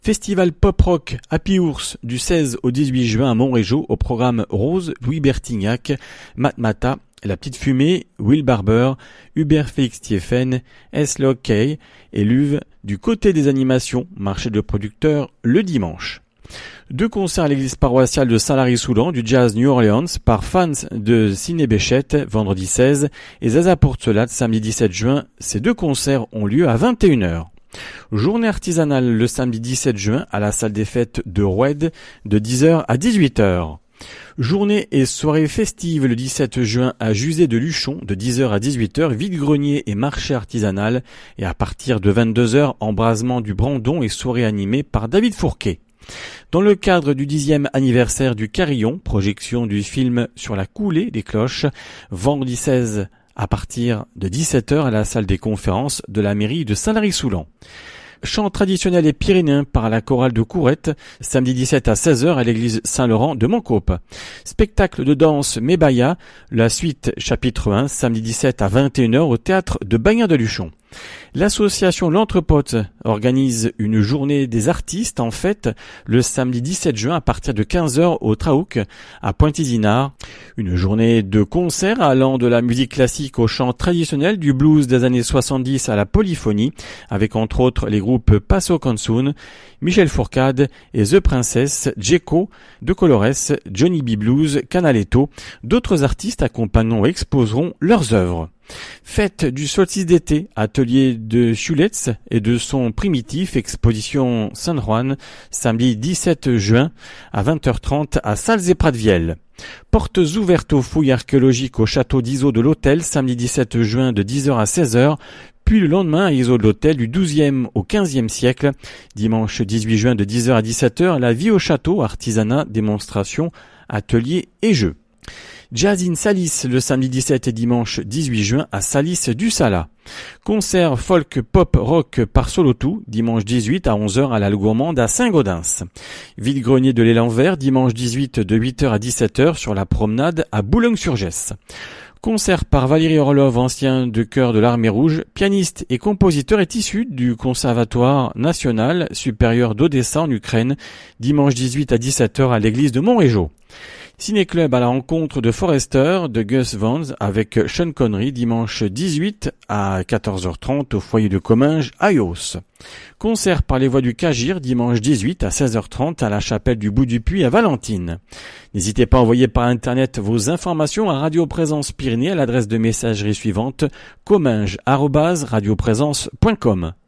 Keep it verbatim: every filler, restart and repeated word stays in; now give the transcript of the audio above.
Festival pop-rock Happy Ours du seize au dix-huit juin à Montrégeau au programme Rose, Louis Bertignac, Matmata, La Petite Fumée, Will Barber, Hubert Félix Thieffen, S-Log K et Luve du côté des animations, marché de producteurs le dimanche. Deux concerts à l'église paroissiale de Saint-Lary-Soulan du jazz New Orleans par fans de Ciné Béchette vendredi seize et Zaza Porcelade samedi dix-sept juin. Ces deux concerts ont lieu à vingt et une heures. Journée artisanale le samedi dix-sept juin à la salle des fêtes de Roued de dix heures à dix-huit heures. Journée et soirée festive le dix-sept juin à Jusé de Luchon de dix heures à dix-huit heures, vide-grenier et marché artisanal et à partir de vingt-deux heures, embrasement du Brandon et soirée animée par David Fourquet. Dans le cadre du dixième anniversaire du Carillon, projection du film sur la coulée des cloches, vendredi seize à partir de dix-sept heures à la salle des conférences de la mairie de Saint-Lary-Soulan. Chant traditionnel et pyrénéen par la chorale de Courette, samedi dix-sept à seize heures à l'église Saint-Laurent de Montcaupe. Spectacle de danse Mébaya, la suite chapitre un, samedi dix-sept à vingt et une heures au théâtre de Bagnin-de-Luchon. L'association L'Entrepote organise une journée des artistes en fête le samedi dix-sept juin à partir de quinze heures au Traouc à Pointe-Isinard. Une journée de concerts allant de la musique classique au chant traditionnel, du blues des années soixante-dix à la polyphonie, avec entre autres les groupes Paso Consun, Michel Fourcade et The Princess, Djeko, De Colores, Johnny B. Blues, Canaletto. D'autres artistes accompagneront et exposeront leurs œuvres. Fête du solstice d'été, atelier de Chuletz et de son primitif, exposition San Juan, samedi dix-sept juin à vingt heures trente à Salles-et-Pratviel. Portes ouvertes aux fouilles archéologiques au château d'Iso de l'Hôtel, samedi dix-sept juin de dix heures à seize heures, puis le lendemain à Iso de l'Hôtel du douzième au quinzième siècle, dimanche dix-huit juin de dix heures à dix-sept heures, la vie au château, artisanat, démonstration, atelier et jeux. Jazz in Salis le samedi dix-sept et dimanche dix-huit juin à Salis du Sala. Concert folk pop rock par Solotou, dimanche dix-huit à onze heures à la Gourmande à Saint-Gaudens. Vide-grenier de l'Élan Vert, dimanche dix-huit de huit heures à dix-sept heures sur la promenade à Boulogne-sur-Gesse. Concert par Valérie Orlov, ancien de chœur de l'Armée Rouge, pianiste et compositeur, est issu du Conservatoire National Supérieur d'Odessa en Ukraine, dimanche dix-huit à dix-sept heures à l'église de Montrégeau. Ciné-club à la rencontre de Forrester de Gus Vance avec Sean Connery, dimanche dix-huit à quatorze heures trente au foyer de Comminges à Ios. Concert par les voix du Cagir, dimanche dix-huit à seize heures trente à la chapelle du Bout du Puy à Valentine. N'hésitez pas à envoyer par internet vos informations à Radio Présence Pyrénées à l'adresse de messagerie suivante comminges arobase radioprésence point com.